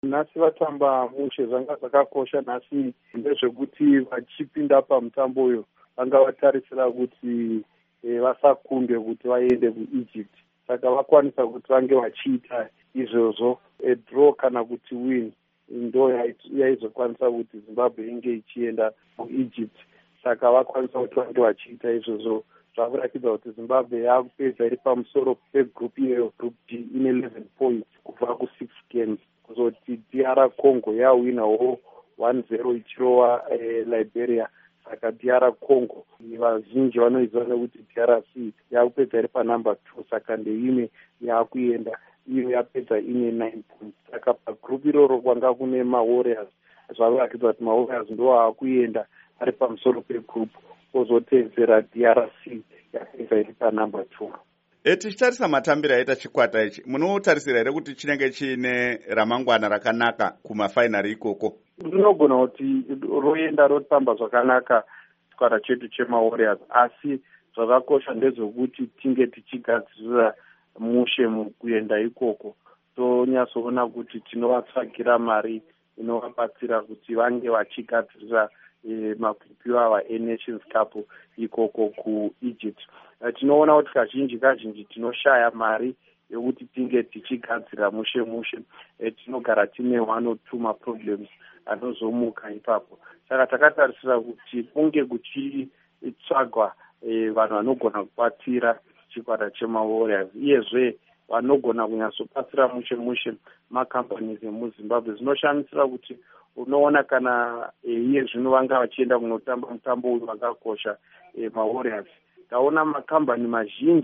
Nhasi vatamba mushe zvanga zvakakosha nhasi ndezvekuti vachipinda pamutambo uyu vanga vatarisira kuti vasakunde kuti vaende kuEgypt, saka vakwanisa kuti vange vachiita izvozvo. Draw kana kuti win ndo yaizokwanisa kuti Zimbabwe inge ichienda kuEgypt, saka vakwanisa kuti vange vachiita izvozvo. Zvakuratidza kuti Zimbabwe yakupedza iri pamusoro pegroup iyoyo, group D, ine 11 points kubva ku6 games, kuzoti DR Congo yawinawo 1-0 ichirova Liberia. Saka DR Congo vazhinji vanoiziva nekuti DRC yakupedza iri panumber 2, saka ndeimwe yakuenda iyo yapedza ine 9 points. Saka pagroup iroro kwanga kune maWarriors, zvavaratidza kuti maWarriors ndo akuenda ari pamusoro pegroup, kozotedzera DRC yapedza iri panumber 2. Tichitarisa matambiro aita chikwata ichi, munotarisira here kuti chinenge chiine ramangwana rakanaka kumafainari ikoko? Rinogona kuti roenda rotamba zvakanaka chikwata chedu chemaWarriors, asi zvakakosha ndezvekuti tinge tichigadzirira mushe mukuenda ikoko. Tonyatsoona kuti tinovatsvagira mari inovabatsira kuti vange vachigadzirira makwikwi ava eNations Cup ikoko kuEgypt. Tinoona kuti kazhinji tinoshaya mari yekuti tinge tichigadzira mushe. Tinogara tine 1 or 2 maproblems anozomuka ipapo. Saka takatarisira kuti kunge kuchitsvagwa vanhu vanogona kubatira chikwata chemaWarriors, iyezve vanogona kunyatsobatsira mushe macompanies emuZimbabwe. Zvinoshamisira kuti unoona kana iye zvino vanga vachienda kunotamba mutambo uyu wakakosha maWarriors, taona makambani mazhinji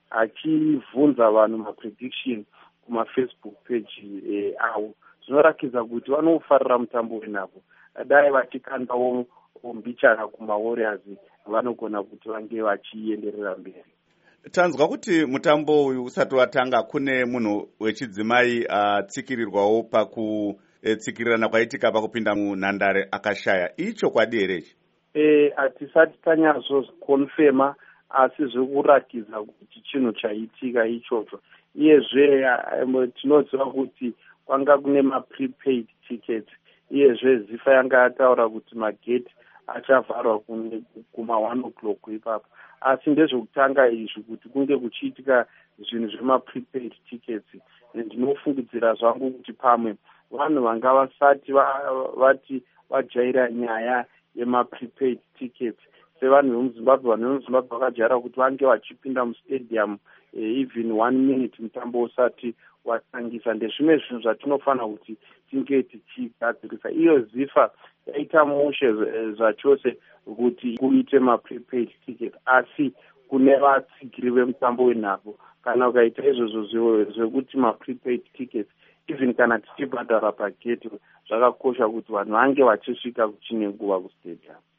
achivhunza vanhu maprediction kumafacebook page avo. Zvinorakidza kuti vanofarira mutambo wenhavo. Dai vachikandawo mbichana kumaWarriors vanogona kuti vange vachienderera mberi. Tanzwa kuti mutambo uyu usati watanga kune munhu wechidzimai atsikirirwawo pakutsikirirana kwaitika pakupinda munhandare akashaya. Icho kwadi here ichi? Hatisati tanyatsokonfema, asi zvekurakidza kuti chinhu chaitika ichocho. Iyezve tinoziva kuti kwanga kune maprepaid tickets, iyezve zifa yanga yataura kuti magate achavharwa kuma1 o'clock ipapo. Asi ndezvekutanga izvi kuti kunge kuchiitika zvinhu zvemaprepaid tickets, ndinofungidzira zvangu kuti pamwe vanhu vanga vasati vati vajaira nyaya yemaprepaid tickets. Sevanhu vemuZimbabwe vakajaira kuti vange vachipinda mustadium even 1 minute mutambo usati watangisa. Ndezvimwe zvinhu zvatinofanira kuti tinge tichigadzirisa. Iyo zifa yaita mushe zvachose kuti kuite maprepaid ticket, asi kune vatsigiri vemutambo wenhavo kana ukaita izvozvo zvekuti maprepaid tickets, even kana tichibhadhara pagate, zvakakosha kuti vanhu vange vachisvika kuchine nguva kustadium.